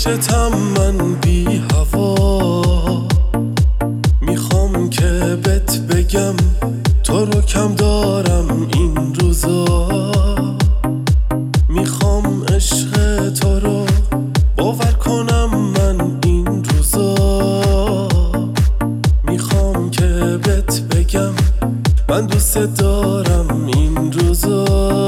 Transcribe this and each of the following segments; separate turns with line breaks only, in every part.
فکرتم من بی هوا، میخوام که بهت بگم تو رو کم دارم این روزا. میخوام عشق تو رو باور کنم من این روزا. میخوام که بهت بگم من دوست دارم این روزا.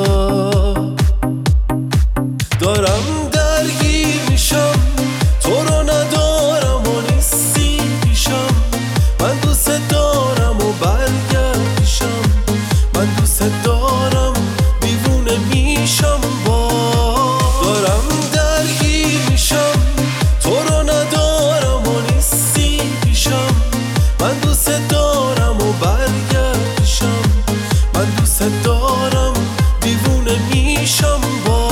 دارم درگیر میشم تو رو ندارم و نیستی پیشم. من دوست دارم و برگرد پیشم. من دوست دارم دیوونه میشم با. دارم درگیر میشم تو رو ندارم و نیستی پیشم. من دوست دارم و برگرد پیشم. من دوست دارم دیوونه میشم با.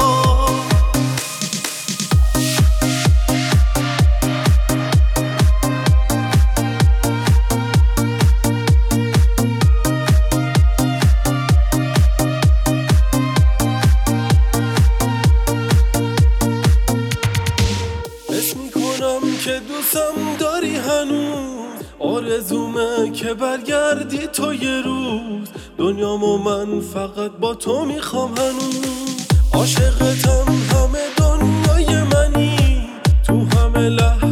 که دوستم داری هنوز، آرزومه که برگردی تو یه روز. دنیامو من فقط با تو میخوام هنوز. عاشقتم همه دنیای منی، تو همه لحظه